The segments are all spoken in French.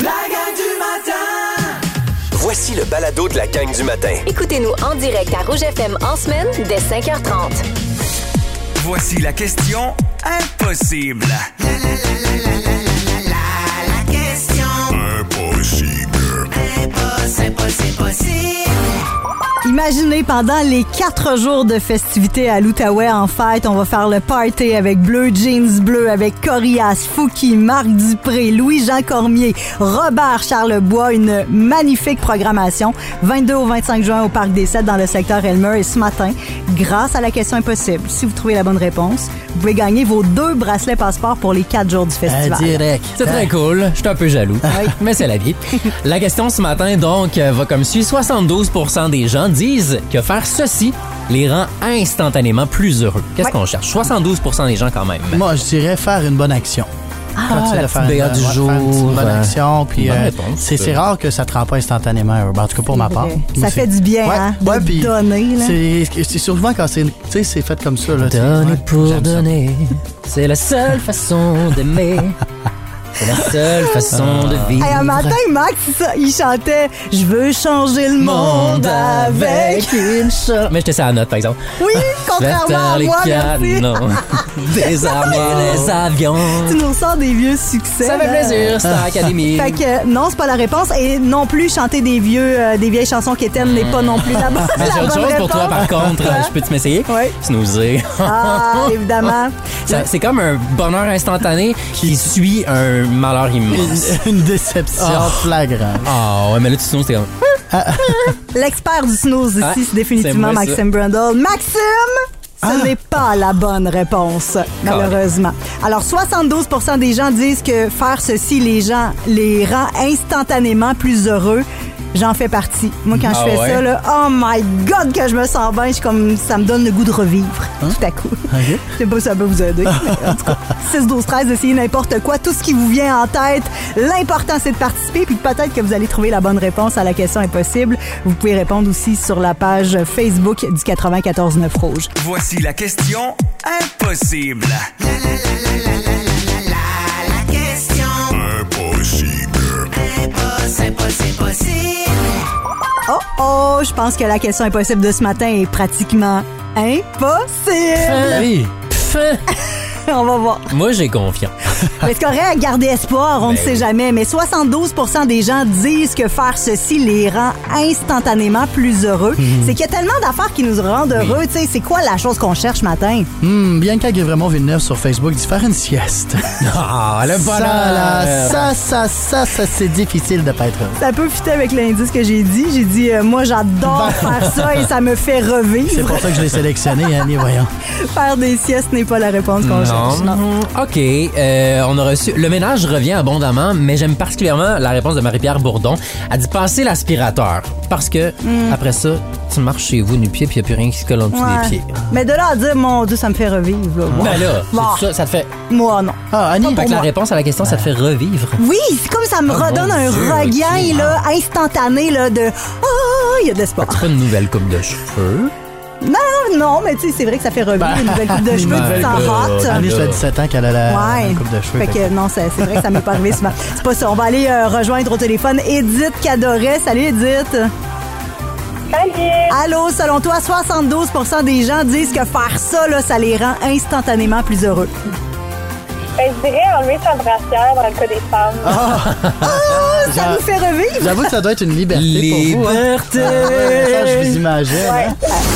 La gang du matin! Voici le balado de la gang du matin. Écoutez-nous en direct à Rouge FM en semaine dès 5h30. Voici la question impossible. La question Impossible. impossible. Imaginez, pendant les 4 jours de festivités à l'Outaouais en fête, on va faire le party avec Bleu Jeans Bleu, avec Corias, Fouki, Marc Dupré, Louis-Jean Cormier, Robert Charlebois, une magnifique programmation. 22 au 25 juin au Parc des Sept dans le secteur Elmer. Et ce matin, grâce à la question impossible, si vous trouvez la bonne réponse, vous pouvez gagner vos 2 bracelets passeport pour les 4 jours du festival. Direct. C'est très cool. Je suis un peu jaloux. Mais c'est la vie. La question ce matin, donc, va comme suit. 72% des gens disent que faire ceci les rend instantanément plus heureux. Qu'est-ce qu'on cherche? 72% des gens quand même. Moi, je dirais faire une bonne action. La petite BA du jour. Faire une bonne action. Puis, bonne réponse. c'est rare que ça te rend pas instantanément heureux. En tout cas, pour ma part. Ça fait du bien, hein, de puis donner. Là. C'est souvent quand c'est fait comme ça. Là, Donner pour j'aime ça. donner, c'est la seule façon d'aimer. C'est la seule façon de vivre. Hey, un matin, Max, il chantait « Je veux changer le monde avec une chose ». Mais j'étais sur la note, par exemple. Oui, contrairement à moi, merci. Désarmer les avions. Tu nous sors des vieux succès. Ça fait là. plaisir, Star Academy. Fait que non, c'est pas la réponse. Et non plus, chanter des vieilles chansons quétaines n'est pas non plus la bonne Mais j'ai autre chose pour toi, par contre. Quoi? Je peux-tu m'essayer? Oui. Snoozer. Ah, évidemment. C'est comme un bonheur instantané qui suit un malheur immense. Une déception flagrante. Ah ouais, mais là, tu snoozes, t'es comme... L'expert du snooze ici, Ah, c'est définitivement c'est moi, Maxime Brundle. Maxime! Ce n'est pas la bonne réponse, malheureusement. Alors, 72% des gens disent que faire ceci les rend instantanément plus heureux. J'en fais partie. Moi, quand je fais ça, là, oh my God, que je me sens bien. Je suis comme, ça me donne le goût de revivre. Tout à coup. Okay. Je sais pas si ça peut vous aider. En tout cas, 6, 12, 13, essayez n'importe quoi. Tout ce qui vous vient en tête. L'important, c'est de participer. Puis peut-être que vous allez trouver la bonne réponse à la question impossible. Vous pouvez répondre aussi sur la page Facebook du 94.9 Rouge. Voici la question impossible. La question Impossible. impossible. Oh, je pense que la question impossible de ce matin est pratiquement impossible. Oui. On va voir. Moi, j'ai confiance. Mais c'est correct, garder espoir, on ne sait oui. jamais. Mais 72% des gens disent que faire ceci les rend instantanément plus heureux. C'est qu'il y a tellement d'affaires qui nous rendent heureux. Tu sais, c'est quoi la chose qu'on cherche matin? Bianca Guévremont Villeneuve sur Facebook dit faire une sieste. Ah, le Ça, là, ça, c'est difficile de pas être heureux. Ça peut fitter avec l'indice que j'ai dit. J'ai dit, moi, j'adore faire ça et ça me fait C'est revivre. pour ça que je l'ai sélectionné, Annie, voyons. Faire des siestes n'est pas la réponse qu'on cherche. Non. OK. On a reçu... Le ménage revient abondamment, mais j'aime particulièrement la réponse de Marie-Pierre Bourdon. Elle dit passer l'aspirateur. Parce que, après ça, tu marches chez vous nu-pied puis il n'y a plus rien qui se colle en dessous des pieds. Mais de là à dire, mon Dieu, ça me fait revivre. Là. Ben là, Bon. c'est ça te fait... Moi, non. Ah, Annie, Fait que la réponse à la question, ça te fait revivre. Oui, c'est comme ça me redonne mon un Dieu, regain ok. là, instantané là, de « Oh, il y a de l'espoir. » C'est pas une nouvelle coupe de cheveux. Non, mais tu sais, c'est vrai que ça fait revivre une nouvelle coupe de cheveux, tu t'en rates. Annie, ça fait 17 ans qu'elle a la Ouais. coupe de cheveux. Fait que non, c'est vrai que ça m'est pas arrivé souvent. C'est pas ça. On va aller rejoindre au téléphone Edith Cadoret. Salut Edith. Salut! Allô, selon toi, 72% des gens disent que faire ça, là, ça les rend instantanément plus heureux. Ben, je dirais enlever sa brassière dans le cas des femmes. Ça nous fait revivre. J'avoue que ça doit être une liberté pour vous. Hein? Ça, je vous imagine. Hein?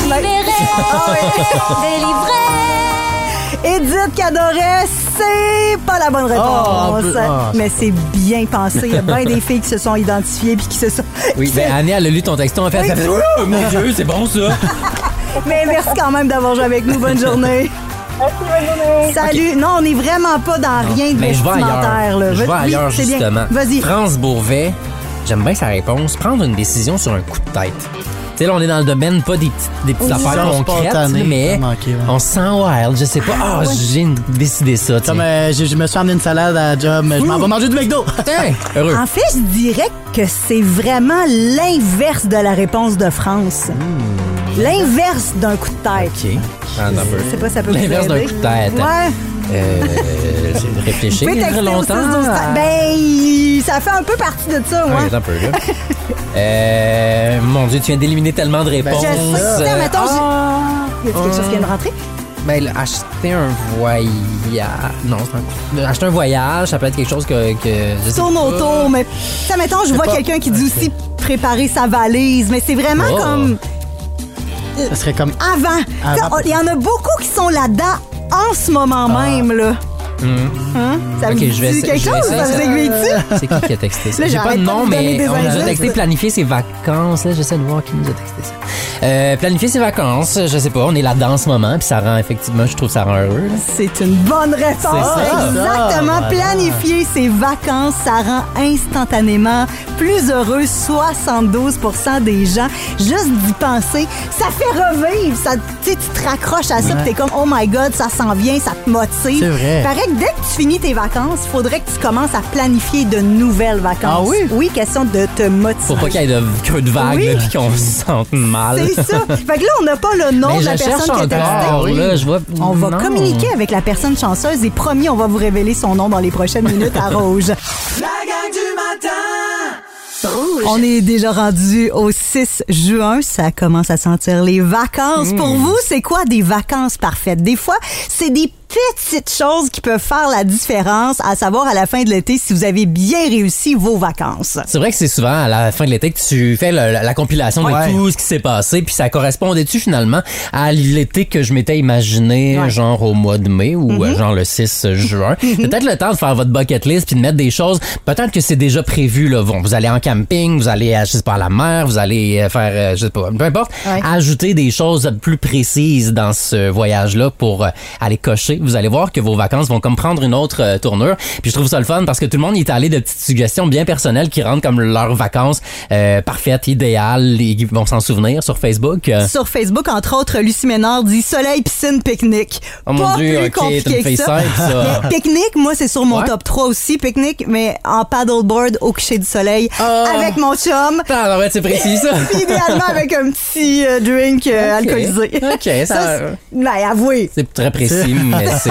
Edith Cadoret, c'est pas la bonne réponse. Mais c'est bien pensé. Il y a bien des filles qui se sont identifiées puis qui se sont... Oui, ben Annie, elle a lu ton texto en fait. Oui. Elle fait « Oh, mon Dieu, c'est bon ça! » Mais merci quand même d'avoir joué avec nous. Bonne journée. Merci, bonne journée. Salut. Non, on n'est vraiment pas dans rien de Mais je vais vestimentaire. ailleurs. Là. Je vais Oui, ailleurs, c'est bien. justement. Vas-y. France Bourvet, j'aime bien sa réponse. Prendre une décision sur un coup de tête. Tu sais, là, on est dans le domaine, pas des petites affaires concrètes, mais on se sent wild. Je sais pas. Ah, j'ai décidé ça. Comme je me suis emmené une salade à la job, mais je m'en vais manger du McDo. Tiens, heureux. En fait, je dirais que c'est vraiment l'inverse de la réponse de France. L'inverse d'un coup de tête. OK. Ah, non, Je sais pas si ça peut vous l'inverse d'un aider. coup de tête. Ouais. Réfléchir Vous pouvez texter au longtemps. 6-12-13. Ben, ça fait un peu partie de ça, Ouais, ouais. attends un peu, là. Mon Dieu, tu viens d'éliminer tellement de réponses. Je sais, mettons, y a quelque chose qui vient de rentrer? Ben, acheter un voyage. Non, c'est acheter un voyage, ça peut être quelque chose que je sais Tourne pas. autour, mais ça, mettons, je vois quelqu'un qui dit aussi préparer sa valise, mais c'est vraiment comme Ça serait comme... avant. Il y en a beaucoup qui sont là-dedans en ce moment même, là. Hein? Ça Ok, vous je vais dit essayer- quelque je vais chose? essayer Ça vous ça. aiguille-tu? C'est qui a texté ça? Là, J'ai pas j'arrête de pas nom, de vous donner mais des on a indices. texté planifier ses vacances. Là, j'essaie de voir qui nous a texté ça. Planifier ses vacances, je sais pas, on est là-dedans en ce moment, puis ça rend effectivement, je trouve ça rend heureux. Là. C'est une bonne réponse. C'est ça. Exactement. Voilà. Planifier ses vacances, ça rend instantanément plus heureux 72% des gens. Juste d'y penser, ça fait revivre. Ça, tu sais, tu te raccroches à ça, puis t'es comme, oh my God, ça s'en vient, ça te motive. C'est vrai. Paraît que dès que tu finis tes vacances, il faudrait que tu commences à planifier de nouvelles vacances. Ah oui? Oui, question de te motiver. Pour pas qu'il y ait de creux de vague, Oui. là, puis qu'on se sente mal. C'est ça. Fait que là, on n'a pas le nom Mais de la je cherche personne qui a texté. encore, là, je vois... On va non. communiquer avec la personne chanceuse et promis, on va vous révéler son nom dans les prochaines minutes à Rouge. La gang du matin. On est déjà rendu au 6 juin. Ça commence à sentir les vacances. Pour vous, c'est quoi des vacances parfaites? Des fois, c'est des petites choses qui peuvent faire la différence, à savoir à la fin de l'été si vous avez bien réussi vos vacances. C'est vrai que c'est souvent à la fin de l'été que tu fais la compilation de Ouais. tout ce qui s'est passé, puis ça correspondait-tu finalement à l'été que je m'étais imaginé, Ouais. genre au mois de mai ou genre le 6 juin. Peut-être le temps de faire votre bucket list puis de mettre des choses. Peut-être que c'est déjà prévu là. Bon, vous allez en camping, vous allez, je sais pas, à la mer, vous allez faire, je sais pas, peu importe. Ouais. Ajouter des choses plus précises dans ce voyage-là pour aller cocher. Vous allez voir que vos vacances vont comme prendre une autre tournure. Puis je trouve ça le fun parce que tout le monde y est allé de petites suggestions bien personnelles qui rendent comme leurs vacances parfaites, idéales. Ils vont s'en souvenir sur Facebook. Sur Facebook, entre autres, Lucie Ménard dit soleil, piscine, pique-nique. Oh mon Pas Dieu, plus ok, tu me compliqué fais que ça. simple, ça. Mais pique-nique, moi, c'est sur mon Ouais. top 3 aussi. Pique-nique, mais en paddleboard au coucher du soleil avec mon chum. Ah, ouais, c'est précis, ça. Puis idéalement avec un petit drink alcoolisé. OK, ça... Ben, avouez. c'est très précis, mais c'est...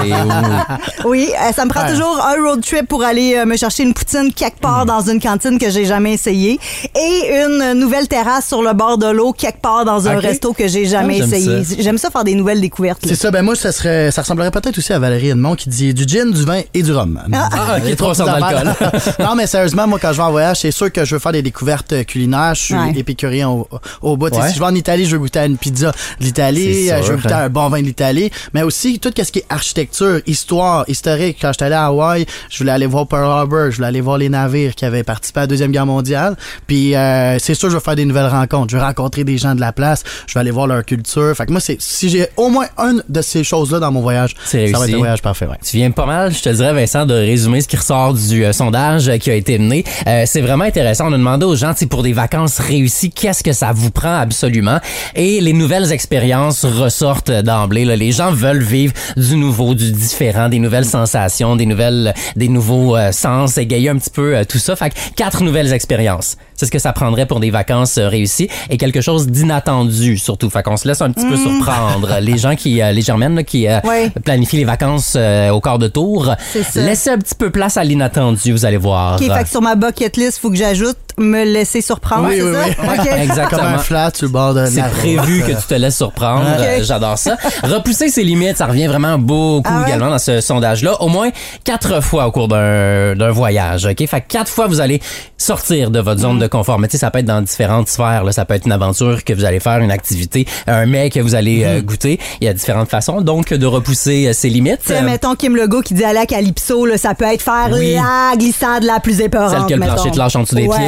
Oui, ça me prend toujours un road trip pour aller me chercher une poutine quelque part dans une cantine que j'ai jamais essayé et une nouvelle terrasse sur le bord de l'eau quelque part dans un Ok. resto que j'ai jamais Ah, j'aime essayé. ça. J'aime ça faire des nouvelles découvertes. là. C'est ça, ben moi, ça ressemblerait peut-être aussi à Valérie Edmond qui dit du gin, du vin et du rhum. Ah, ok, Les 300 trois petites d'alcool. affaires. Non, mais sérieusement, moi, quand je vais en voyage, c'est sûr que je veux faire des découvertes culinaires. Je suis Ouais. épicurien au bout. Tu sais, Ouais. Si je vais en Italie, je veux goûter à une pizza de l'Italie, C'est sûr, je veux goûter à hein. un bon vin de l'Italie, mais aussi tout ce qui est architecture, histoire, historique. Quand j'étais allé à Hawaï, je voulais aller voir Pearl Harbor, je voulais aller voir les navires qui avaient participé à la Deuxième Guerre mondiale. Puis c'est sûr, je vais faire des nouvelles rencontres. Je vais rencontrer des gens de la place, je vais aller voir leur culture. Fait que moi, si j'ai au moins une de ces choses-là dans mon voyage, C'est ça va réussi. être un voyage parfait. Ouais. Tu viens pas mal, je te dirais, Vincent, de résumer ce qui ressort du sondage qui a été mené. C'est vraiment intéressant. On a demandé aux gens, tu sais, pour des vacances réussies, qu'est-ce que ça vous prend absolument? Et les nouvelles expériences ressortent d'emblée. Là. Les gens veulent vivre du nouveau, du différent, des nouvelles sensations, des nouveaux sens, égayer un petit peu tout ça. Fait que 4 nouvelles expériences. C'est ce que ça prendrait pour des vacances réussies et quelque chose d'inattendu surtout. Fait qu'on se laisse un petit peu surprendre. Les gens les Germaines là, qui Ouais. planifient les vacances au quart de tour, C'est ça. laissez un petit peu place à l'inattendu, vous allez voir. OK, fait que sur ma bucket list, faut que j'ajoute me laisser surprendre, Oui, c'est oui, ça? oui. OK. Comme Exactement. un flat sur le bord de C'est la prévu que tu te laisses surprendre. Ok. J'adore ça. Repousser ses limites, ça revient vraiment beaucoup Ah ouais? également dans ce sondage-là. Au moins 4 fois au cours d'un voyage. OK? Fait que 4 fois, vous allez sortir de votre zone de confort. Mais tu sais, ça peut être dans différentes sphères. Là. Ça peut être une aventure que vous allez faire, une activité, un mets que vous allez goûter. Il y a différentes façons, donc, de repousser ses limites. Tu sais, mettons Kim Legault qui dit aller à Calypso, là, ça peut être faire Oui. la glissade la plus épeurante. Celle que le plancher te lâche en dessous des Ouais. pieds.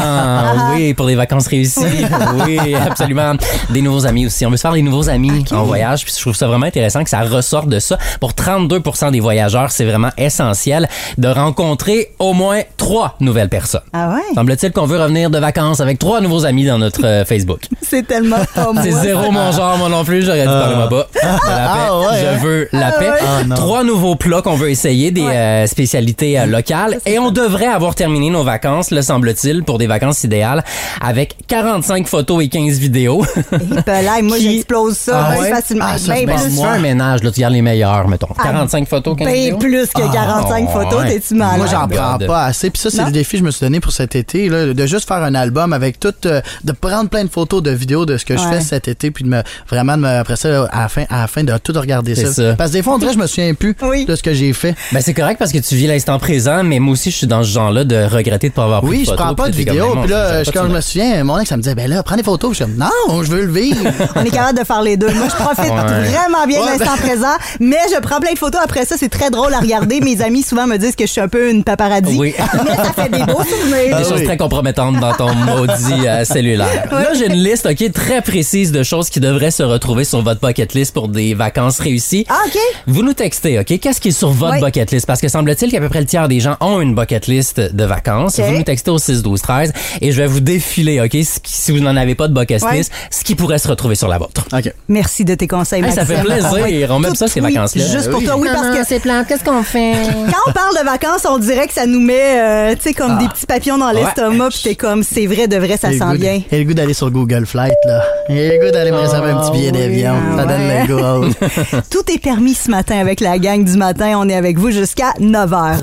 Ah, oui, pour des vacances réussies. Oui, absolument. Des nouveaux amis aussi. On veut se faire des nouveaux amis en voyage. Puis je trouve ça vraiment intéressant que ça ressorte de ça. Pour 32% des voyageurs, c'est vraiment essentiel de rencontrer au moins 3 nouvelles personnes. Ah ouais? Semble-t-il qu'on veut revenir de vacances avec 3 nouveaux amis dans notre Facebook. C'est tellement pas moi. C'est zéro mon genre, moi non plus. J'aurais dû parler moi bas. De la paix. Ah ouais, Je veux la paix. Ah non. 3 nouveaux plats qu'on veut essayer, des spécialités locales. Et on devrait avoir terminé nos vacances, le semble-t-il, ville pour des vacances idéales avec 45 photos et 15 vidéos. Et moi, j'explose ça facilement. Si tu fais un ménage, là, tu gardes les meilleurs, mettons. 45 photos, 15 vidéos. Plus que 45 photos, t'es-tu malade? Moi, j'en prends pas assez. Puis ça, c'est le défi que je me suis donné pour cet été, là, de juste faire un album avec tout, de prendre plein de photos, de vidéos de ce que je fais cet été, puis après ça, à la fin, de tout regarder ça. Parce que des fois, on dirait que je me souviens plus de ce que j'ai fait. Ben, c'est correct parce que tu vis l'instant présent, mais moi aussi, je suis dans ce genre-là de regretter de pas avoir pris de photos. Oui, je prends pas de vidéos. Puis là, quand je me souviens, mon ex, ça me disait, ben là, prends des photos. Je suis comme, non, je veux le vivre. On est capable de faire les deux. Moi, je profite vraiment bien de l'instant présent, mais je prends plein de photos après ça. C'est très drôle à regarder. Mes amis souvent me disent que je suis un peu une paparazzi. Oui. Mais ça fait des beaux souvenirs. Des choses très compromettantes dans ton maudit cellulaire. Là, j'ai une liste, OK, très précise de choses qui devraient se retrouver sur votre bucket list pour des vacances réussies. Ah, OK. Vous nous textez, OK? Qu'est-ce qui est sur votre bucket list? Parce que semble-t-il qu'à peu près le tiers des gens ont une bucket list de vacances. Okay. Vous nous textez au 6-12-13 et je vais vous défiler, OK? Si vous n'en avez pas de bucket list, ce qui pourrait se retrouver sur la vôtre. OK. Merci de tes conseils, Maxime. Ça fait plaisir. On met ça, ces vacances-là. Juste pour toi, parce que c'est plate. Qu'est-ce qu'on fait? Quand on parle de vacances, on dirait que ça nous met, tu sais, comme des petits papillons dans l'estomac, pis t'es comme, c'est vrai, de vrai, ça sent bien. Il y a le goût d'aller sur Google Flight, là. Il y a le goût d'aller me réserver un petit billet d'avion. Ça donne le goût. Tout est permis ce matin avec la gang du matin. On est avec vous jusqu'à 9h.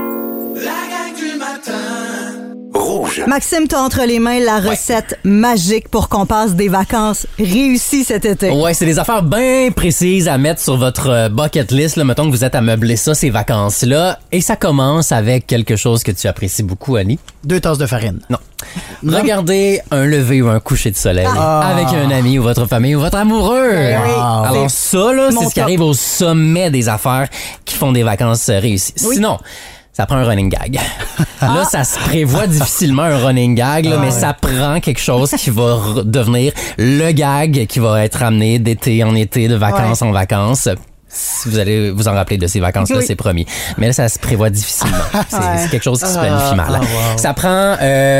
Rouge. Maxime, t'as entre les mains la recette magique pour qu'on passe des vacances réussies cet été. Ouais, c'est des affaires bien précises à mettre sur votre bucket list. Là, mettons que vous êtes à meubler ça, ces vacances-là. Et ça commence avec quelque chose que tu apprécies beaucoup, Annie. 2 tasses de farine. Non. Regardez un lever ou un coucher de soleil avec un ami ou votre famille ou votre amoureux. Alors ça, là, c'est ce qui arrive au sommet des affaires qui font des vacances réussies. Oui. Sinon, ça prend un running gag. Là, ça se prévoit difficilement un running gag, là, mais ça prend quelque chose qui va devenir le gag qui va être amené d'été en été, de vacances en vacances. Si vous allez vous en rappeler de ces vacances-là, c'est promis. Mais là, ça se prévoit difficilement. C'est quelque chose qui se planifie mal. Ça prend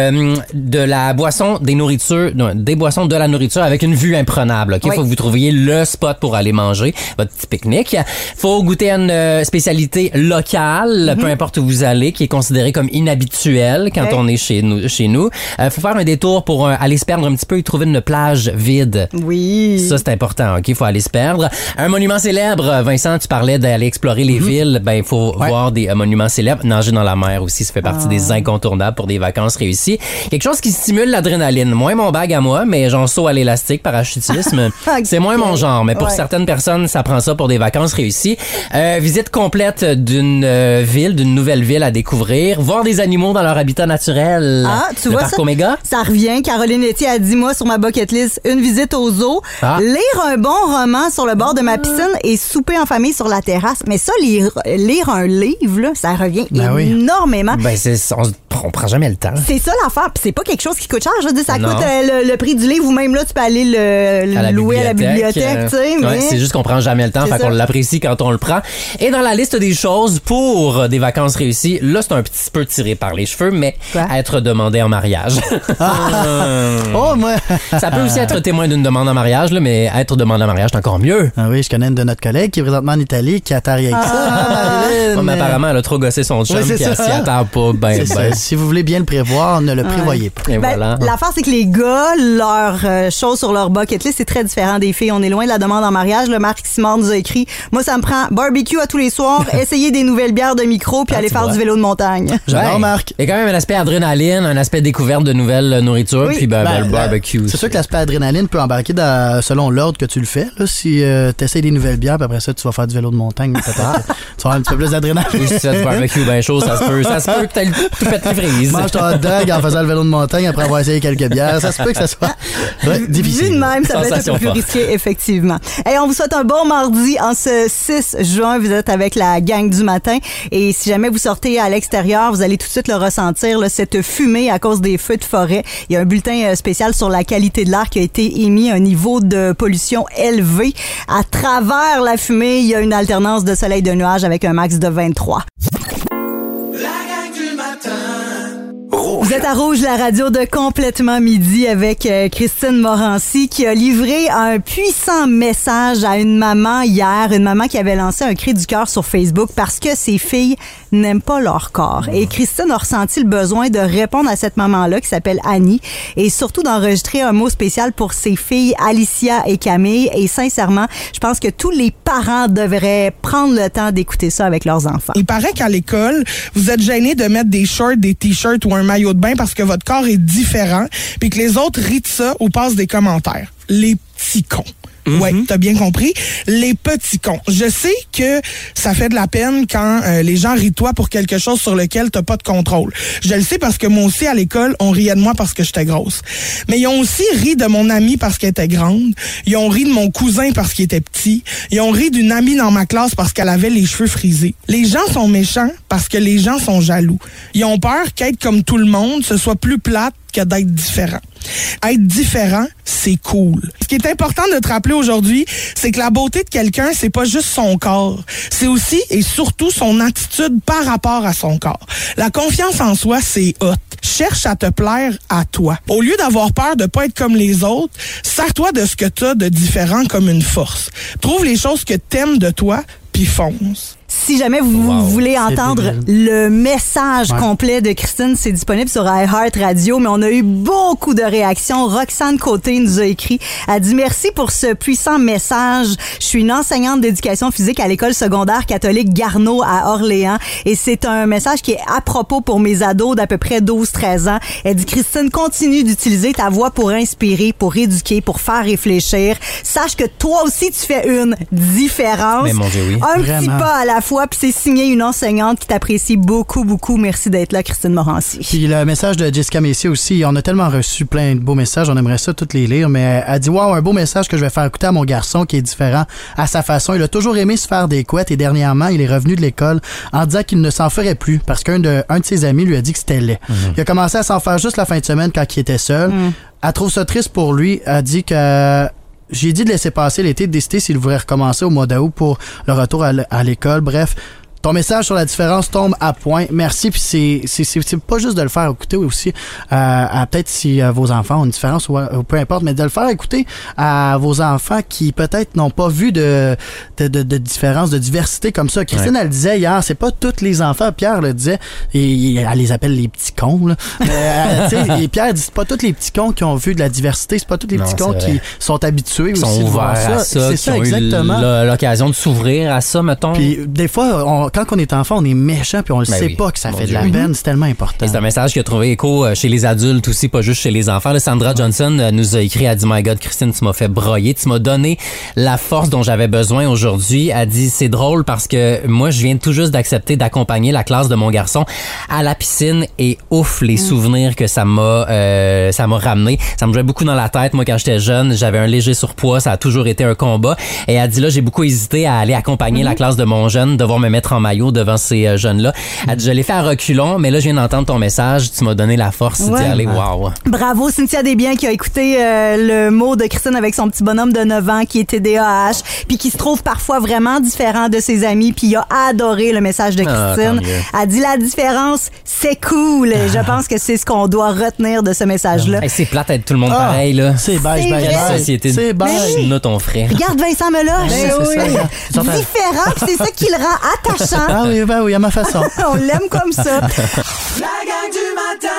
de la boisson, des boissons, de la nourriture avec une vue imprenable. Okay? Faut que vous trouviez le spot pour aller manger votre petit pique-nique. Faut goûter à une spécialité locale, peu importe où vous allez, qui est considérée comme inhabituelle quand on est chez nous. Faut faire un détour pour aller se perdre un petit peu et trouver une plage vide. Oui. Ça, c'est important. OK? Faut aller se perdre. Un monument célèbre. Vincent, tu parlais d'aller explorer les villes. Ben, il faut voir des monuments célèbres. Nager dans la mer aussi, ça fait partie des incontournables pour des vacances réussies. Quelque chose qui stimule l'adrénaline. Moins mon bag à moi, mais genre saut à l'élastique, parachutisme. C'est moins mon genre. Mais pour certaines personnes, ça prend ça pour des vacances réussies. Visite complète d'une nouvelle ville à découvrir. Voir des animaux dans leur habitat naturel. Tu vois, parc Omega. Ça revient. Caroline Etier a dit, moi, sur ma bucket list, une visite au zoo. Lire un bon roman sur le bord de ma piscine et souper en famille sur la terrasse. Mais ça, lire un livre, là, ça revient énormément. Ben, on prend jamais le temps. C'est ça l'affaire. Puis c'est pas quelque chose qui coûte cher. Je veux dire, ça coûte le prix du livre ou même là, tu peux aller le louer à la bibliothèque. Mais c'est juste qu'on prend jamais le temps. Fait qu'on l'apprécie quand on le prend. Et dans la liste des choses pour des vacances réussies, là, c'est un petit peu tiré par les cheveux, mais être demandé en mariage. Ça peut aussi être témoin d'une demande en mariage, là, mais être demandé en mariage, c'est encore mieux. Ah oui, je connais une de notre collègue qui est présentement en Italie, qui attend rien que ça. Mais apparemment, elle a trop gossé son chum, puis elle s'y attend pas. Ben. Si vous voulez bien le prévoir, ne le prévoyez pas. Et voilà. L'affaire, c'est que les gars, leur chose sur leur bucket list, c'est très différent des filles. On est loin de la demande en mariage. Le Marc Simard nous a écrit, moi, ça me prend barbecue à tous les soirs, essayer des nouvelles bières de micro, puis aller faire du vélo de montagne. J'adore, Marc. Il y a quand même un aspect adrénaline, un aspect découverte de nouvelles nourritures, puis le barbecue. C'est sûr que l'aspect adrénaline peut embarquer selon l'ordre que tu le fais. Là, si tu essaies des nouvelles bières, puis après ça, tu vas faire du vélo de montagne, peut-être tu vas avoir un petit peu plus d'adrénaline. Oui, si tu fais du barbecue bien chaud, ça se peut que t'aies tout fait les frises. Mange ton hot dog en faisant le vélo de montagne après avoir essayé quelques bières. Ça se peut que ça soit difficile. Vu de même, ça va être un peu plus risqué, effectivement. Et on vous souhaite un bon mardi en ce 6 juin. Vous êtes avec la gang du matin. Et si jamais vous sortez à l'extérieur, vous allez tout de suite le ressentir, là, cette fumée à cause des feux de forêt. Il y a un bulletin spécial sur la qualité de l'air qui a été émis, un niveau de pollution élevé. À travers la fumée, il y a une alternance de soleil et de nuages avec un max de 23. La gang du matin. Vous êtes à Rouge, la radio de Complètement Midi avec Christine Morancy qui a livré un puissant message à une maman hier, une maman qui avait lancé un cri du cœur sur Facebook parce que ses filles n'aiment pas leur corps. Et Christine a ressenti le besoin de répondre à cette maman-là qui s'appelle Annie et surtout d'enregistrer un mot spécial pour ses filles Alicia et Camille. Et sincèrement, je pense que tous les parents devraient prendre le temps d'écouter ça avec leurs enfants. Il paraît qu'à l'école, vous êtes gênés de mettre des shorts, des t-shirts ou un maillot de bain parce que votre corps est différent puis que les autres rient de ça ou passent des commentaires. Les petits cons. Oui, t'as bien compris. Les petits cons. Je sais que ça fait de la peine quand les gens rient de toi pour quelque chose sur lequel t'as pas de contrôle. Je le sais parce que moi aussi, à l'école, on riait de moi parce que j'étais grosse. Mais ils ont aussi ri de mon amie parce qu'elle était grande. Ils ont ri de mon cousin parce qu'il était petit. Ils ont ri d'une amie dans ma classe parce qu'elle avait les cheveux frisés. Les gens sont méchants parce que les gens sont jaloux. Ils ont peur qu'être comme tout le monde, ce soit plus plate que d'être différent. Être différent, c'est cool. Ce qui est important de te rappeler aujourd'hui, c'est que la beauté de quelqu'un, c'est pas juste son corps. C'est aussi et surtout son attitude par rapport à son corps. La confiance en soi, c'est hot. Cherche à te plaire à toi. Au lieu d'avoir peur de pas être comme les autres, sers-toi de ce que t'as de différent comme une force. Trouve les choses que t'aimes de toi, puis fonce. Si jamais vous voulez entendre le message complet de Christine, c'est disponible sur iHeartRadio, mais on a eu beaucoup de réactions. Roxane Côté nous a écrit, elle dit « Merci pour ce puissant message. Je suis une enseignante d'éducation physique à l'école secondaire catholique Garneau à Orléans et c'est un message qui est à propos pour mes ados d'à peu près 12-13 ans. » Elle dit « Christine, continue d'utiliser ta voix pour inspirer, pour éduquer, pour faire réfléchir. Sache que toi aussi, tu fais une différence. Mais mon Dieu, oui. Un petit pas à la fois, puis c'est signé une enseignante qui t'apprécie beaucoup, beaucoup. Merci d'être là, Christine Morancy. Puis le message de Jessica Messier aussi, on a tellement reçu plein de beaux messages, on aimerait ça toutes les lire, mais elle dit « Wow, un beau message que je vais faire écouter à mon garçon qui est différent à sa façon. Il a toujours aimé se faire des couettes et dernièrement, il est revenu de l'école en disant qu'il ne s'en ferait plus parce qu'un de ses amis lui a dit que c'était laid. Il a commencé à s'en faire juste la fin de semaine quand il était seul. Elle trouve ça triste pour lui. Elle dit que... J'ai dit de laisser passer l'été, de décider s'il voulait recommencer au mois d'août pour le retour à l'école. Bref, ton message sur la différence tombe à point. Merci. Puis c'est pas juste de le faire écouter aussi à peut-être si vos enfants ont une différence ou peu importe, mais de le faire écouter à vos enfants qui peut-être n'ont pas vu de différence, de diversité comme ça. Christine, elle disait hier, c'est pas tous les enfants. Pierre le disait, et elle les appelle les petits cons. Là. Et Pierre dit, c'est pas tous les petits cons qui ont vu de la diversité, c'est pas tous les petits cons qui sont habitués qui aussi sont de voir ouverts ça. à ça. C'est ça, exactement. L'occasion de s'ouvrir à ça, mettons. Puis des fois, quand on est enfant, on est méchant puis on le sait pas que ça fait de la peine. C'est tellement important. Et c'est un message qui a trouvé écho chez les adultes aussi, pas juste chez les enfants. Là, Sandra Johnson nous a écrit, elle dit « My God, Christine, tu m'as fait broyer. Tu m'as donné la force dont j'avais besoin aujourd'hui. » Elle dit « C'est drôle parce que moi, je viens tout juste d'accepter d'accompagner la classe de mon garçon à la piscine et ouf, les souvenirs que ça m'a ramené. Ça me jouait beaucoup dans la tête. Moi, quand j'étais jeune, j'avais un léger surpoids. Ça a toujours été un combat. Et elle dit là, j'ai beaucoup hésité à aller accompagner la classe de mon jeune, devoir me mettre en maillot devant ces jeunes-là. Elle dit, je l'ai fait à reculons, mais là, je viens d'entendre ton message. Tu m'as donné la force d'y aller. Wow. Bravo, Cynthia Desbiens qui a écouté le mot de Christine avec son petit bonhomme de 9 ans qui est TDAH, puis qui se trouve parfois vraiment différent de ses amis, puis il a adoré le message de Christine. Elle dit, la différence, c'est cool. Je pense que c'est ce qu'on doit retenir de ce message-là. Hey, c'est plate d'être tout le monde pareil, là. C'est beige. La société. C'est beige. Nous, ton frère. Regarde Vincent Meloche. Différent, puis c'est ça qui le rend attachant. Ah oui, à ma façon. On l'aime comme ça. La gang du matin.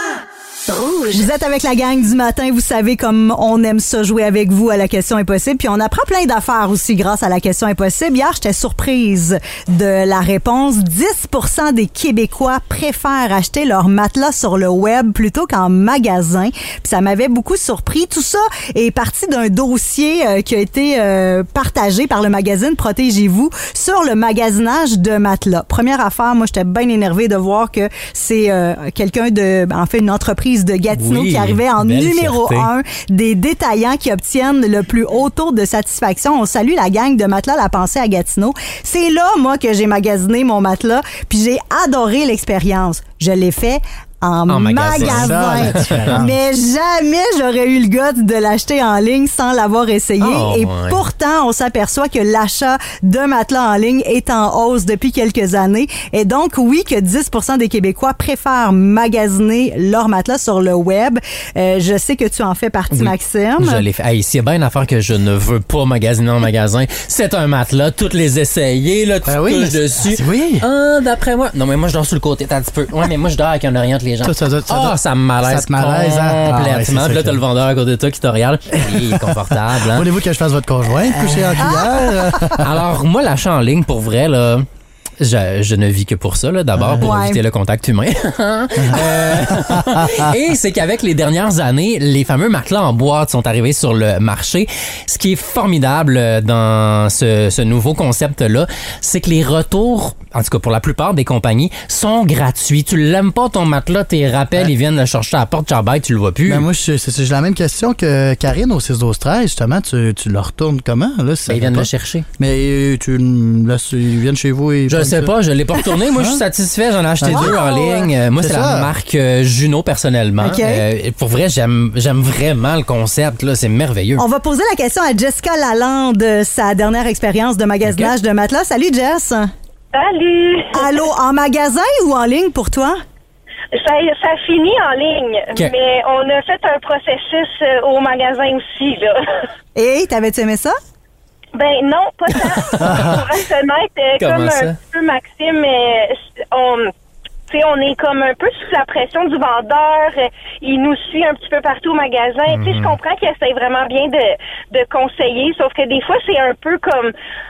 Rouge. Vous êtes avec la gang du matin, vous savez comme on aime ça jouer avec vous à la question impossible, puis on apprend plein d'affaires aussi grâce à la question impossible. Hier, j'étais surprise de la réponse. 10% des Québécois préfèrent acheter leur matelas sur le web plutôt qu'en magasin. Puis ça m'avait beaucoup surpris. Tout ça est parti d'un dossier qui a été partagé par le magazine Protégez-vous sur le magasinage de matelas. Première affaire, moi j'étais bien énervée de voir que c'est quelqu'un une entreprise de Gatineau qui arrivait en numéro 1 des détaillants qui obtiennent le plus haut taux de satisfaction. On salue la gang de Matelas La Pensée à Gatineau. C'est là, moi, que j'ai magasiné mon matelas, puis j'ai adoré l'expérience. Je l'ai fait en magasin. Mais jamais j'aurais eu le goût de l'acheter en ligne sans l'avoir essayé. Et pourtant, on s'aperçoit que l'achat de matelas en ligne est en hausse depuis quelques années. Et donc, oui, que 10% des Québécois préfèrent magasiner leur matelas sur le web. Je sais que tu en fais partie, Maxime. Je l'ai fait. Hey, s'il y a bien une affaire que je ne veux pas magasiner en magasin, c'est un matelas. Toutes les essayer, là, tu touches dessus. Oui. D'après moi. Non, mais moi, je dors sur le côté. T'as un petit peu. Ouais, mais moi, je dors avec un orient entre les jambes. Ça me malaise. Ça te malaise, complètement. Puis là, t'as le vendeur à côté de toi qui te regarde. Il est confortable. Hein? Voulez-vous que je fasse votre conjoint coucher en cuillère? Alors, moi, l'achat en ligne, pour vrai, là... Je ne vis que pour ça, là, d'abord, pour éviter le contact humain. Et c'est qu'avec les dernières années, les fameux matelas en boîte sont arrivés sur le marché. Ce qui est formidable dans ce nouveau concept-là, c'est que les retours, en tout cas pour la plupart des compagnies, sont gratuits. Tu l'aimes pas, ton matelas, tes rappels, ils viennent le chercher à la porte, ciao bye, tu le vois plus. Ben moi, j'ai la même question que Karine au 6-12-13. Justement, tu le retournes comment? Là, ils viennent le chercher. Mais ils viennent chez vous et... Je sais pas, je l'ai pas retourné. Moi, je suis satisfait. J'en ai acheté 2 en ligne. Moi, c'est la marque Juno, personnellement. Pour vrai, j'aime vraiment le concept. Là, c'est merveilleux. On va poser la question à Jessica Lalande, sa dernière expérience de magasinage de matelas. Salut, Jess. Salut. Allô, en magasin ou en ligne pour toi? Ça finit en ligne, mais on a fait un processus au magasin aussi, là. Et t'avais-tu aimé ça? Ben non, pas ça. Pour être honnête, comme un peu Maxime, on est comme un peu sous la pression du vendeur. Il nous suit un petit peu partout au magasin. Je comprends qu'il essaie vraiment bien de conseiller, sauf que des fois, c'est un peu comme...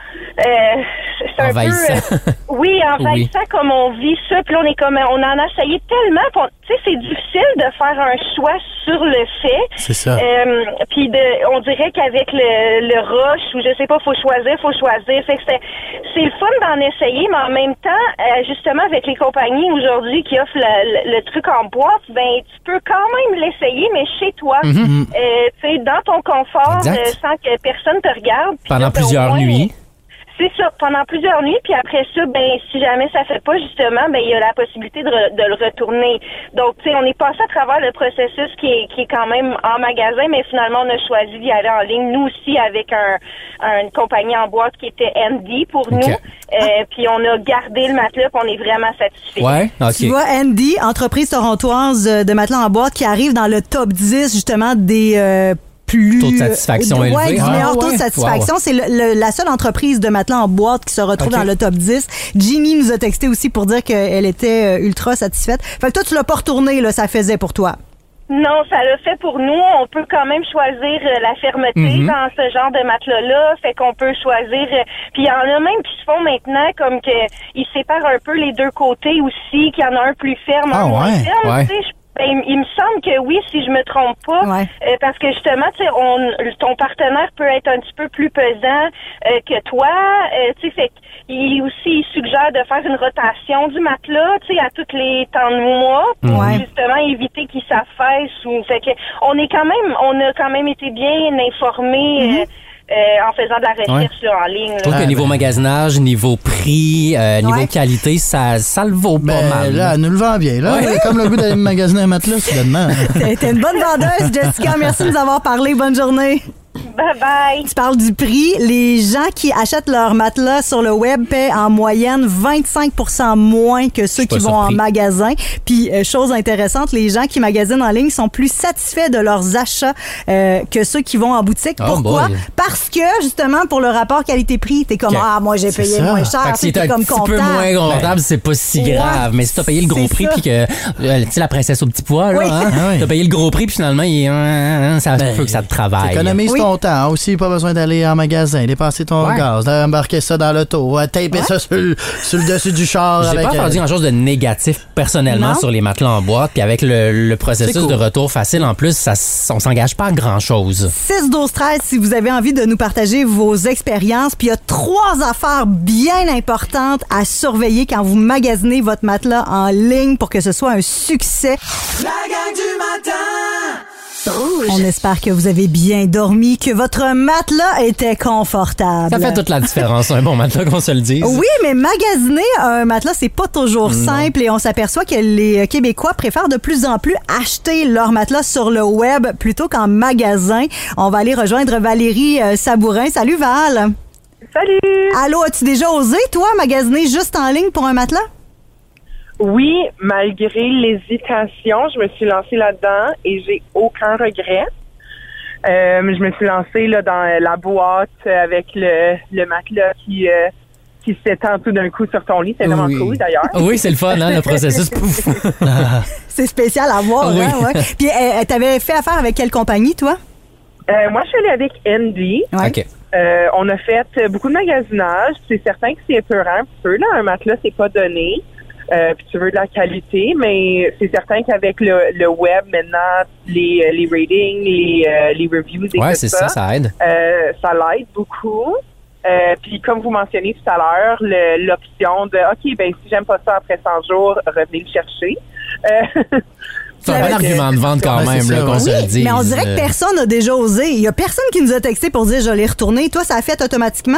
c'est un envahissant. peu... envahissant comme on vit ça. Puis là, on en a essayé tellement. Tu sais, c'est difficile de faire un choix sur le fait. C'est ça. Puis on dirait qu'avec le rush, ou je sais pas, faut choisir. Fait que c'est le fun d'en essayer, mais en même temps, justement, avec les compagnies aujourd'hui qui offrent le truc en boîte, ben tu peux quand même l'essayer, mais chez toi. Tu sais, dans ton confort, sans que personne te regarde. Pendant plusieurs nuits. C'est ça, pendant plusieurs nuits, puis après ça, ben si jamais ça fait pas, justement, ben il y a la possibilité de le retourner. Donc, tu sais, on est passé à travers le processus qui est quand même en magasin, mais finalement, on a choisi d'y aller en ligne, nous aussi, avec une compagnie en boîte qui était Andy pour nous. Puis on a gardé le matelas, puis on est vraiment satisfait. Ouais, OK. Tu vois, Andy, entreprise torontoise de matelas en boîte qui arrive dans le top 10, justement, des... taux de satisfaction élevé. Du meilleur taux de satisfaction. Wow. C'est la seule entreprise de matelas en boîte qui se retrouve dans le top 10. Ginny nous a texté aussi pour dire qu'elle était ultra satisfaite. Fait que toi, tu l'as pas retourné, là, ça faisait pour toi. Non, ça l'a fait pour nous. On peut quand même choisir la fermeté dans ce genre de matelas-là. Fait qu'on peut choisir... Puis il y en a même qui se font maintenant comme que ils séparent un peu les deux côtés aussi, qu'il y en a un plus ferme, un moins ferme. Tu sais, ben, il me semble que oui, si je me trompe pas, parce que justement, tu sais, ton partenaire peut être un petit peu plus pesant que toi, tu sais, fait il suggère de faire une rotation du matelas, tu sais, à tous les temps de mois, pour justement éviter qu'il s'affaisse ou fait que on a quand même été bien informés. En faisant de la recherche en ligne. Je trouve que niveau magasinage, niveau prix, niveau qualité, ça le vaut pas mal. Là, elle nous le vend bien. Là, comme le goût d'aller magasiner un matelas, soudainement. T'es une bonne vendeuse, Jessica. Merci de nous avoir parlé. Bonne journée. Bye-bye. Tu parles du prix. Les gens qui achètent leur matelas sur le web paient en moyenne 25% moins que ceux qui vont en magasin. Puis, chose intéressante, les gens qui magasinent en ligne sont plus satisfaits de leurs achats que ceux qui vont en boutique. Pourquoi? Parce que, justement, pour le rapport qualité-prix, t'es comme, moi, j'ai payé moins cher. Si t'es un petit peu moins comptable, c'est pas si grave. Mais si t'as payé le gros prix, puis que, tu sais, la princesse au petit pois, là, t'as payé le gros prix, puis finalement, ça peut que ça te travaille. T'économises ton temps aussi, pas besoin d'aller en magasin, dépenser ton gaz, d'embarquer ça dans l'auto, taper ça sur le dessus du char. J'ai pas entendu grand chose de négatif personnellement sur les matelas en boîte, puis avec le processus de retour facile en plus, on s'engage pas à grand chose. 6-12-13 si vous avez envie de nous partager vos expériences, puis il y a 3 affaires bien importantes à surveiller quand vous magasinez votre matelas en ligne pour que ce soit un succès. La gang du matin! On espère que vous avez bien dormi, que votre matelas était confortable. Ça fait toute la différence, un bon matelas, qu'on se le dise. Oui, mais magasiner un matelas, c'est pas toujours simple et on s'aperçoit que les Québécois préfèrent de plus en plus acheter leur matelas sur le web plutôt qu'en magasin. On va aller rejoindre Valérie Sabourin. Salut Val! Salut! Allô, as-tu déjà osé, toi, magasiner juste en ligne pour un matelas? Oui, malgré l'hésitation, je me suis lancée là-dedans et j'ai aucun regret. Je me suis lancée là dans la boîte avec le matelas qui s'étend tout d'un coup sur ton lit. C'est vraiment cool, d'ailleurs. Oui, c'est le fun, hein, le processus. Pouf. C'est spécial à voir, Oui. hein, ouais. Puis, t'avais fait affaire avec quelle compagnie, toi? Moi, je suis allée avec Andy. Ouais. OK. On a fait beaucoup de magasinage. C'est certain que c'est épeurant un peu, là. Un matelas, c'est pas donné. Puis tu veux de la qualité, mais c'est certain qu'avec le web, maintenant, les ratings, les reviews et Ouais, tout c'est ça aide. ça l'aide beaucoup. Puis comme vous mentionnez tout à l'heure, l'option de OK, ben si j'aime pas ça après 100 jours, revenez le chercher. C'est un bon argument de vente quand même, là, qu'on se le dise. Mais on dirait que personne n'a déjà osé. Il y a personne qui nous a texté pour dire je l'ai retourné. Toi, ça a fait automatiquement?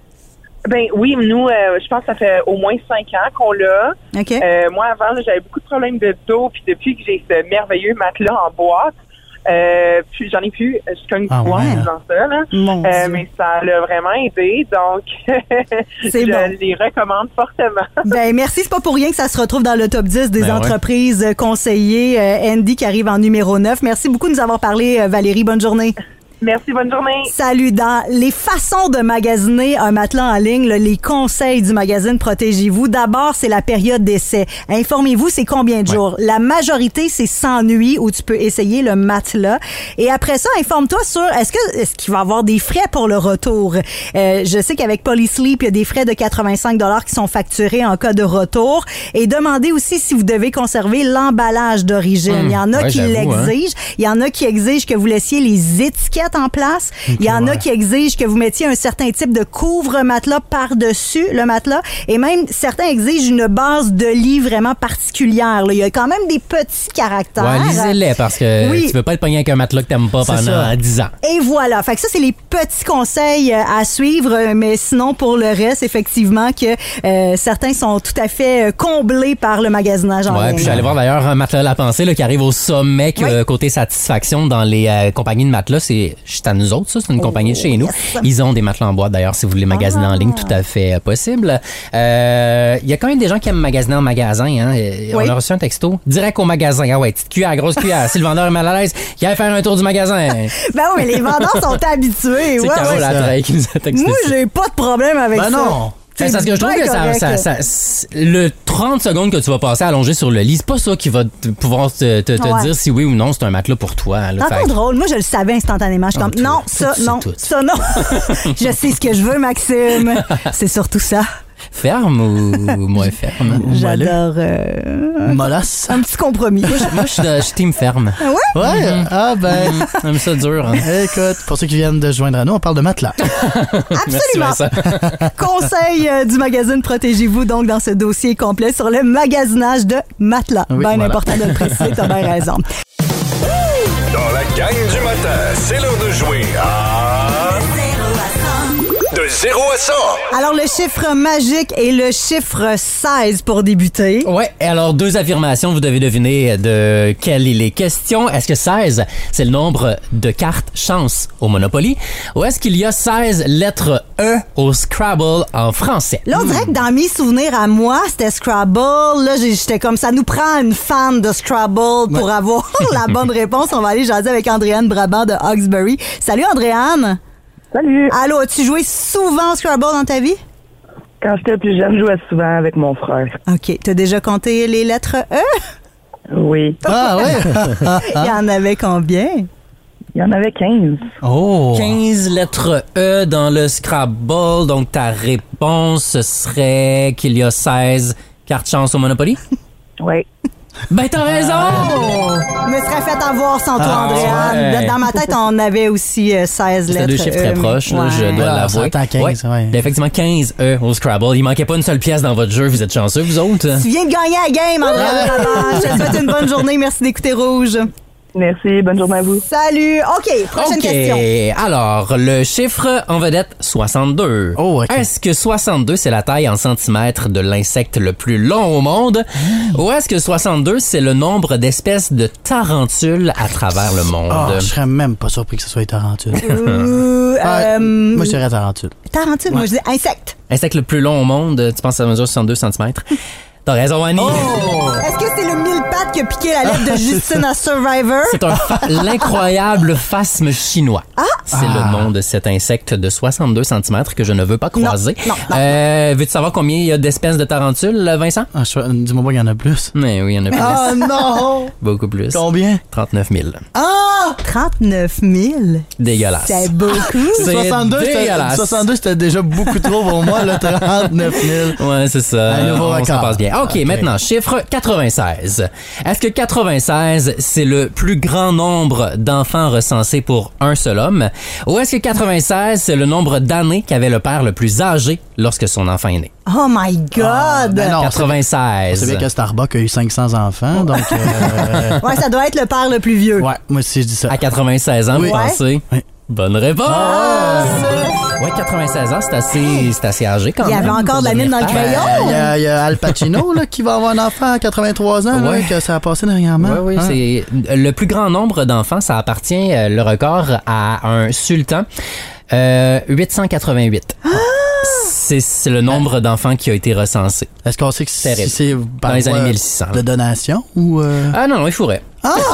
Ben oui, nous, je pense que ça fait au moins 5 ans qu'on l'a. OK. Moi, avant, là, j'avais beaucoup de problèmes de dos, puis depuis que j'ai ce merveilleux matelas en boîte, puis j'en ai plus jusqu'à une fois en faisant ça, là. Mon Dieu. Mais ça l'a vraiment aidé, donc C'est je bon. les recommande fortement. Ben merci, c'est pas pour rien que ça se retrouve dans le top 10 des Ben ouais. entreprises conseillées. Andy qui arrive en numéro 9. Merci beaucoup de nous avoir parlé, Valérie. Bonne journée. Merci, bonne journée. Salut. Dans les façons de magasiner un matelas en ligne, là, les conseils du magazine Protégez-vous. D'abord, c'est la période d'essai. Informez-vous, c'est combien de jours? La majorité, c'est 100 nuits où tu peux essayer le matelas. Et après ça, informe-toi sur est-ce qu'il va y avoir des frais pour le retour. Je sais qu'avec Polysleep, il y a des frais de 85 $ qui sont facturés en cas de retour. Et demandez aussi si vous devez conserver l'emballage d'origine. Il y en a qui l'exigent. Il y en a qui exigent que vous laissiez les étiquettes en place. Il y en a qui exigent que vous mettiez un certain type de couvre-matelas par-dessus le matelas. Et même, certains exigent une base de lit vraiment particulière. Là. Il y a quand même des petits caractères. Ouais, lisez-les parce que tu veux pas être pogné avec un matelas que t'aimes pas pendant 10 ans. Et voilà. Fait que ça, c'est les petits conseils à suivre. Mais sinon, pour le reste, effectivement, que certains sont tout à fait comblés par le magasinage en ligne. Ouais, puis j'allais voir d'ailleurs un matelas La Pensée là, qui arrive au sommet côté satisfaction dans les compagnies de matelas. C'est à nous autres, ça. C'est une compagnie de chez nous. Ils ont des matelas en boîte, d'ailleurs, si vous voulez magasiner en ligne, tout à fait possible. Il y a quand même des gens qui aiment magasiner en magasin. Hein. On a reçu un texto direct au magasin. Ah ouais, petite cuillère, grosse cuillère. Si le vendeur est mal à l'aise, il va faire un tour du magasin. Ben oui, les vendeurs sont habitués. C'est Carole Latreille qui nous a texté. Moi, j'ai pas de problème avec ça. non. C'est parce que je trouve que le 30 secondes que tu vas passer allongé sur le lit, c'est pas ça qui va pouvoir te dire si oui ou non c'est un matelas pour toi. C'est encore drôle. Moi, je le savais instantanément. Je suis comme, non, ça, non. Je sais ce que je veux, Maxime. C'est surtout ça. Ferme ou moins ferme? J'adore. Molasse. Un petit compromis. Moi, je suis team ferme. Ouais? Ouais. Ah ben. J'aime ça dur. Hein? Écoute, pour ceux qui viennent de joindre à nous, on parle de matelas. Absolument. Conseil du magazine Protégez-vous, donc, dans ce dossier complet sur le magasinage de matelas. Oui, bien voilà. important de le préciser, t'as bien raison. Dans la gang du matin, c'est l'heure de jouer à... De 0 à 100. Alors, le chiffre magique est le chiffre 16 pour débuter. Ouais, et alors 2 affirmations, vous devez deviner de quelle il est question. Est-ce que 16, c'est le nombre de cartes chance au Monopoly? Ou est-ce qu'il y a 16 lettres E au Scrabble en français? Là, on dirait que dans mes souvenirs à moi, c'était Scrabble. Là, j'étais comme, ça nous prend une fan de Scrabble pour avoir la bonne réponse. On va aller jaser avec Andréane Brabant de Hawkesbury. Salut, Andréane. Salut. Allô, as-tu joué souvent au Scrabble dans ta vie? Quand j'étais plus jeune, je jouais souvent avec mon frère. OK. T'as déjà compté les lettres E? Oui. Ah ouais? Il y en avait combien? Il y en avait 15. Oh! 15 lettres E dans le Scrabble. Donc, ta réponse serait qu'il y a 16 cartes chance au Monopoly? Oui. Ben, t'as raison! Je me serais fait avoir sans toi, Andréane. ouais. Dans ma tête, on avait aussi 16 lettres. C'est 2 chiffres très proches, là, je dois l'avouer. Ça attend 15, ouais. Effectivement, 15 E au Scrabble. Il manquait pas une seule pièce dans votre jeu. Vous êtes chanceux, vous autres? Tu viens de gagner la game, Andréane Brabant. Je te souhaite une bonne journée. Merci d'écouter Rouge. Merci, bonne journée à vous. Salut. OK, prochaine question. Alors, le chiffre en vedette, 62. Oh, OK. Est-ce que 62, c'est la taille en centimètres de l'insecte le plus long au monde? Ou est-ce que 62, c'est le nombre d'espèces de tarentules à travers le monde? Ah, je serais même pas surpris que ce soit les tarentules. Moi, je dirais tarentule. Tarentule, moi je dis insecte. Insecte le plus long au monde, tu penses que ça mesure 62 centimètres? T'as raison, Annie. Est-ce que c'est le mille-pattes qui a piqué la lettre de Justine à Survivor? C'est l'incroyable phasme chinois. C'est le nom de cet insecte de 62 cm que je ne veux pas croiser. Non. Veux-tu savoir combien il y a d'espèces de tarentules, Vincent? Dis-moi pas qu'il y en a plus. Mais oui, il y en a plus. Ah non! Beaucoup plus. Combien? 39 000. Ah! 39 000? Dégueulasse. C'est beaucoup. C'est 62, c'était déjà beaucoup trop pour moi, là, 39 000. Ouais, c'est ça. Un nouveau On record. s'en passe bien. OK, maintenant, chiffre 96. Est-ce que 96, c'est le plus grand nombre d'enfants recensés pour un seul homme? Ou est-ce que 96, c'est le nombre d'années qu'avait le père le plus âgé lorsque son enfant est né? Oh my God! Ben non, 96. C'est bien que Starbucks a eu 500 enfants, donc... Ouais, ça doit être le père le plus vieux. Ouais, moi aussi, je dis ça. À 96 ans, Oui. vous pensez? Oui. Bonne réponse! Ouais, 96 ans, c'est assez âgé quand Il y même. avait encore de la mine dans le crayon. Il y a Al Pacino là, qui va avoir un enfant à 83 ans, là, Ouais. que ça a passé dernièrement. Oui, Hein? c'est le plus grand nombre d'enfants, ça appartient le record à un sultan. 888. C'est le nombre d'enfants qui a été recensé. Est-ce qu'on sait que Terrible. si c'est par Dans les années voie 1600. de donation ou... Ah non, il fourrait.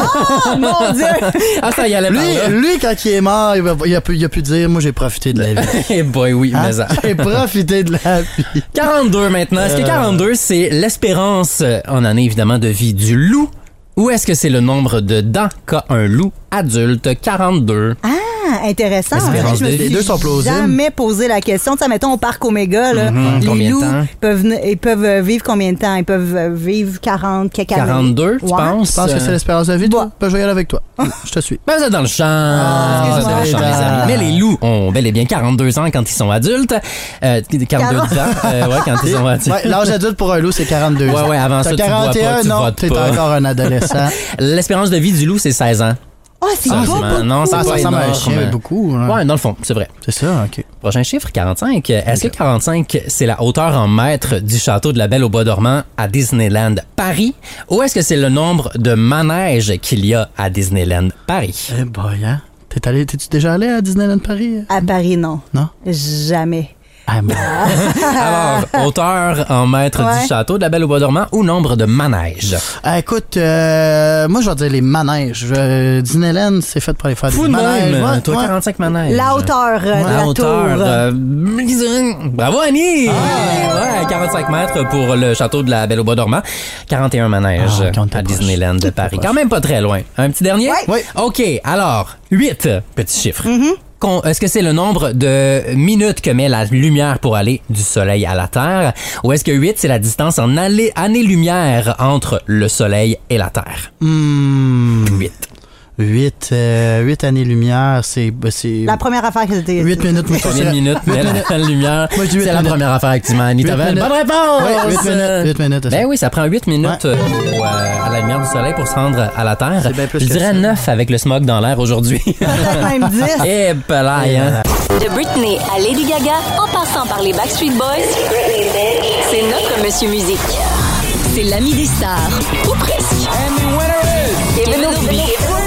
Mon Dieu! Ah, ça y allait par là. Lui, quand il est mort, il a pu dire, moi, j'ai profité de la vie. Eh boy, oui, Hein? mais ça. J'ai profité de la vie. 42 maintenant. Est-ce que 42, c'est l'espérance en année, évidemment, de vie du loup? Ou est-ce que c'est le nombre de dents qu'a un loup adulte? 42. Ah, intéressant. Espérance Je me de vie. suis Les deux sont plausibles. jamais posé la question. Tu sais, mettons, au parc Omega, là, les Combien de loups temps? ils peuvent vivre combien de temps? Ils peuvent vivre 40, quelques années. 42, tu Ouais. penses? Tu penses que c'est l'espérance de vie, toi? Ouais. Ben, je vais y aller avec toi. Je te suis. Ben, vous êtes dans le champ. Vous êtes dans le champ, les amis. Mais les loups ont bel et bien 42 ans quand ils sont adultes. 42 ans, quand ils sont adultes. Ouais, l'âge adulte pour un loup, c'est 42 ans. Ouais, avant ça, T'as tu vois 41, pas, tu non, votes t'es pas. encore un adolescent. L'espérance de vie du loup, c'est 16 ans. Ah, c'est Ah, pas beaucoup. non, c'est Ça pas ressemble à un énorme. chien beaucoup. Hein. Ouais, dans le fond, c'est vrai. C'est ça, OK. Prochain chiffre, 45. Est-ce que 45, c'est la hauteur en mètres du château de la Belle au Bois dormant à Disneyland Paris? Ou est-ce que c'est le nombre de manèges qu'il y a à Disneyland Paris? Eh boy, hein? T'es-tu déjà allé à Disneyland Paris? À Paris, non. Non? Jamais. Ah, bon. Alors, hauteur en mètres Ouais. du château de la Belle au Bois dormant ou nombre de manèges? Écoute, moi, je vais dire les manèges. Disneyland, c'est fait pour aller faire Fou des de manèges. même, Ouais, toi, ouais. 45 manèges. La hauteur de La la hauteur. tour. Bravo, Annie! Ouais, 45 mètres pour le château de la Belle au Bois dormant. 41 manèges Ah, ok, on était à proche. Disneyland de Paris. Quand même pas très loin. Un petit dernier? Oui. OK, alors, 8 petits chiffres. Est-ce que c'est le nombre de minutes que met la lumière pour aller du soleil à la Terre? Ou est-ce que 8, c'est la distance en années-lumière entre le soleil et la Terre? 8. 8 années-lumière, c'est... La première affaire que c'était. 8 minutes, moi, je Combien de dirais- minutes met la lumière? Moi, je dis 8 C'est la minutes. première affaire activement, Annie. 8 T'avais une minutes. bonne réponse! Oui, 8 minutes. 8 minutes. Ben oui, ça prend 8 minutes Ouais. à la lumière du soleil pour se rendre à la Terre. C'est bien plus Je que dirais ça. 9 avec le smog dans l'air aujourd'hui. Peut-être même 10. Eh, pelaille, hein? De Britney à Lady Gaga, en passant par les Backstreet Boys, c'est notre Monsieur Musique. C'est l'ami des stars, ou presque. Kevin O'Brien.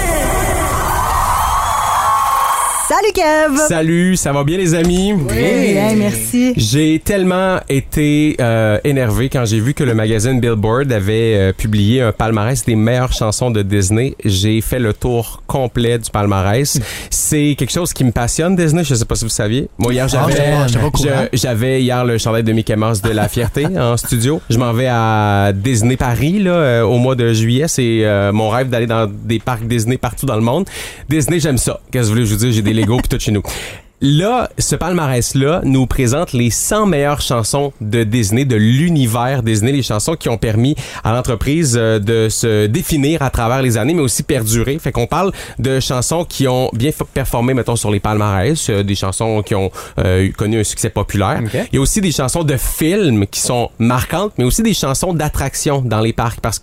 Salut, Kev! Salut, ça va bien les amis? Bien, merci. J'ai tellement été énervé quand j'ai vu que le magazine Billboard avait publié un palmarès des meilleures chansons de Disney. J'ai fait le tour complet du palmarès. C'est quelque chose qui me passionne, Disney. Je sais pas si vous saviez. Moi, hier, j'étais pas au courant. j'avais hier le chandail de Mickey Mouse de la fierté en studio. Je m'en vais à Disney Paris là, au mois de juillet. C'est mon rêve d'aller dans des parcs Disney partout dans le monde. Disney, j'aime ça. Qu'est-ce que vous voulez que je vous dise? J'ai des Lego pis tout chez nous. Là, ce palmarès-là nous présente les 100 meilleures chansons de Disney, de l'univers Disney, les chansons qui ont permis à l'entreprise de se définir à travers les années, mais aussi perdurer. Fait qu'on parle de chansons qui ont bien performé, mettons, sur les palmarès, des chansons qui ont connu un succès populaire. Okay. Il y a aussi des chansons de films qui sont marquantes, mais aussi des chansons d'attraction dans les parcs, parce que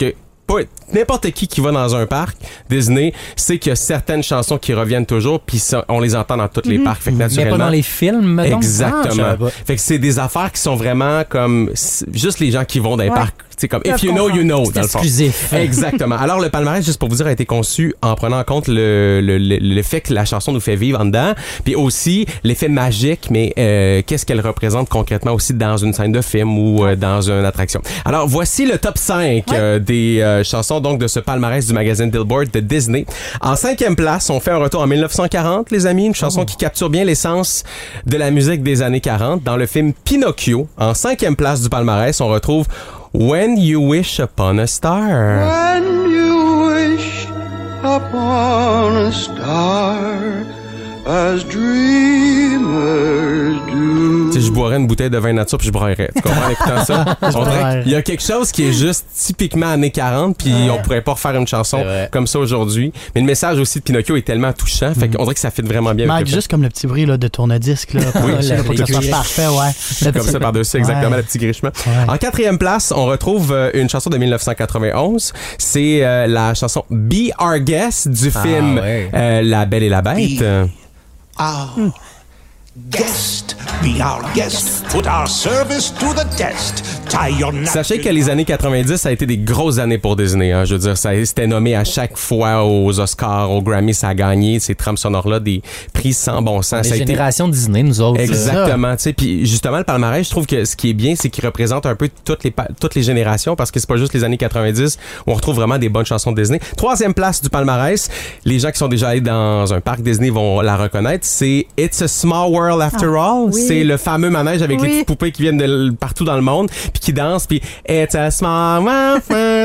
pas n'importe qui va dans un parc Disney sait qu'il y a certaines chansons qui reviennent toujours, puis on les entend dans tous les parcs. Fait que naturellement, mais pas dans les films, mettons. Exactement. Fait que c'est des affaires qui sont vraiment comme juste les gens qui vont dans les parcs. C'est comme if you know, you know, dans le fond. Exclusif. Exactement. Alors, le palmarès, juste pour vous dire, a été conçu en prenant en compte l'effet que la chanson nous fait vivre en dedans, puis aussi l'effet magique, mais qu'est-ce qu'elle représente concrètement aussi dans une scène de film ou dans une attraction. Alors, voici le top 5 des chansons donc de ce palmarès du magazine Billboard de Disney. En 5e place, on fait un retour en 1940, les amis, une chanson qui capture bien l'essence de la musique des années 40. Dans le film Pinocchio, en 5e place du palmarès, on retrouve When You Wish Upon a Star. When you wish upon a star, as dreamers do. Tu sais, je boirais une bouteille de vin nature puis je braillerais. Tu comprends en écoutant ça? On dirait qu'il y a quelque chose qui est juste typiquement années 40 puis on pourrait pas refaire une chanson comme ça aujourd'hui. Mais le message aussi de Pinocchio est tellement touchant, fait qu'on dirait que ça fit vraiment bien. Manque juste comme le petit bruit là, de tourne-disque là, pour, pour que ça soit parfait, C'est comme ça par-dessus, exactement, le petit grichement. En 4e place, on retrouve une chanson de 1991. C'est la chanson Be Our Guest du film La Belle et la Bête. Our guest, be our guest, put our service to the test. Tie your Sachez que les années 90, ça a été des grosses années pour Disney. Hein. Je veux dire, ça c'était nommé à chaque fois aux Oscars, aux Grammy, ça a gagné ces trames sonores-là des prix sans bon sens. Les ça générations Disney, nous autres. Exactement. Tu sais, puis justement, le palmarès, je trouve que ce qui est bien, c'est qu'il représente un peu toutes les générations parce que c'est pas juste les années 90 où on retrouve vraiment des bonnes chansons de Disney. 3e place du palmarès, les gens qui sont déjà allés dans un parc Disney vont la reconnaître, c'est It's a Small World After All. Oui. C'est le fameux manège avec les petites poupées qui viennent de partout dans le monde puis qui dansent puis It's a small world.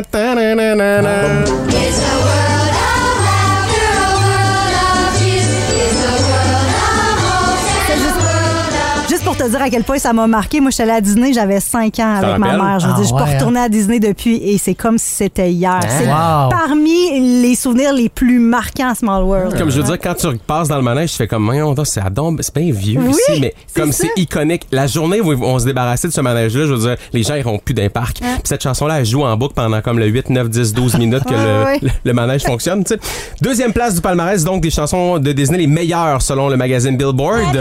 Juste pour te dire à quel point ça m'a marqué, moi, je suis allée à Disney, j'avais 5 ans avec ma mère. Je veux dire, je suis pas retournée à Disney depuis et c'est comme si c'était hier. C'est parmi les souvenirs les plus marquants à Small World. Comme je veux dire, quand tu passes dans le manège, tu fais comme, c'est bien vieux ici, mais comme c'est iconique. La journée où on se débarrassait de ce manège-là, je veux dire, les gens iront plus d'un parc. Puis cette chanson-là, elle joue en boucle pendant comme le 8, 9, 10, 12 minutes que le manège fonctionne. T'sais. 2e place du palmarès, donc des chansons de Disney les meilleures selon le magazine Billboard.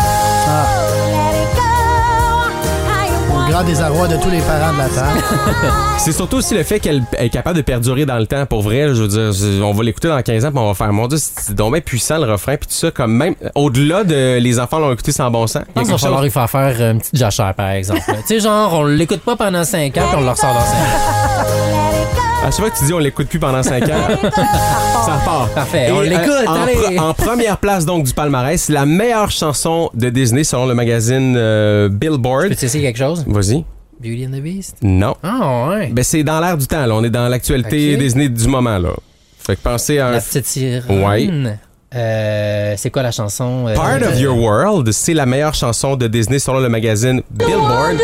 Au grand désarroi de tous les parents de la table. C'est surtout aussi le fait qu'elle est capable de perdurer dans le temps. Pour vrai, je veux dire, on va l'écouter dans 15 ans puis on va faire, mon Dieu, c'est donc bien puissant le refrain puis tout ça, comme même au-delà de les enfants l'ont écouté sans bon sens. Je pense qu'il va falloir y faire une petite jachère, par exemple. Tu sais, genre, on l'écoute pas pendant 5 ans puis on le ressort dans 5 ans. À chaque fois que tu dis on l'écoute plus pendant 5 ans, ça repart. Parfait, on l'écoute. En première place donc du palmarès, la meilleure chanson de Disney selon le magazine Billboard. Peux-tu essayer quelque chose? Vas-y. Beauty and the Beast? Non. Ah ouais. Ben c'est dans l'air du temps, là. On est dans l'actualité Disney du moment, là. Fait que pensez à La petite sirène. C'est quoi la chanson? Part of Your World, c'est la meilleure chanson de Disney selon le magazine Billboard.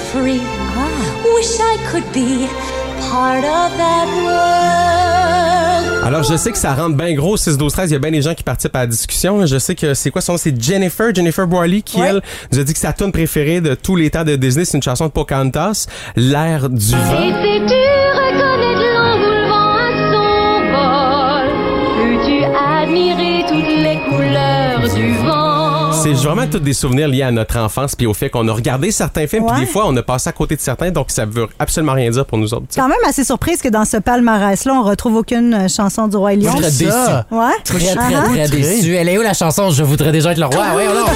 Alors, je sais que ça rentre bien gros, 6-12-13. Il y a bien des gens qui participent à la discussion. Je sais que c'est quoi son nom? C'est Jennifer Boiley qui, elle, nous a dit que sa tune préférée de tous les temps de Disney, c'est une chanson de Pocahontas, L'air du vent. Et c'est dur reconnaître l'envoulement à son vol. Peux-tu admirer toutes les couleurs du vent? C'est vraiment tous des souvenirs liés à notre enfance puis au fait qu'on a regardé certains films puis des fois on a passé à côté de certains, donc ça veut absolument rien dire pour nous autres. Quand même assez surprise que dans ce palmarès-là, on retrouve aucune chanson du Roi Lion. Je serais déçu. Ouais. Très déçu. Elle est où la chanson? Je voudrais déjà être le roi. Oui, non.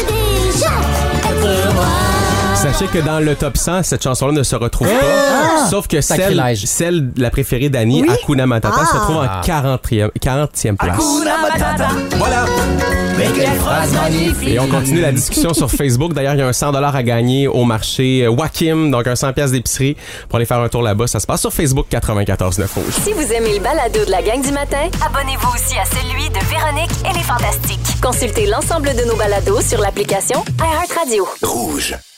Sachez que dans le top 100, cette chanson-là ne se retrouve pas. Sauf que celle la préférée d'Annie, Hakuna Matata, se retrouve en 40e place. Hakuna Matata. Voilà. Et on continue la discussion sur Facebook. D'ailleurs, il y a un 100$ à gagner au marché Wakim, donc un 100$ d'épicerie pour aller faire un tour là-bas. Ça se passe sur Facebook 94.9 Rouge. Si vous aimez le balado de la gang du matin, abonnez-vous aussi à celui de Véronique et les Fantastiques. Consultez l'ensemble de nos balados sur l'application iHeartRadio. Rouge.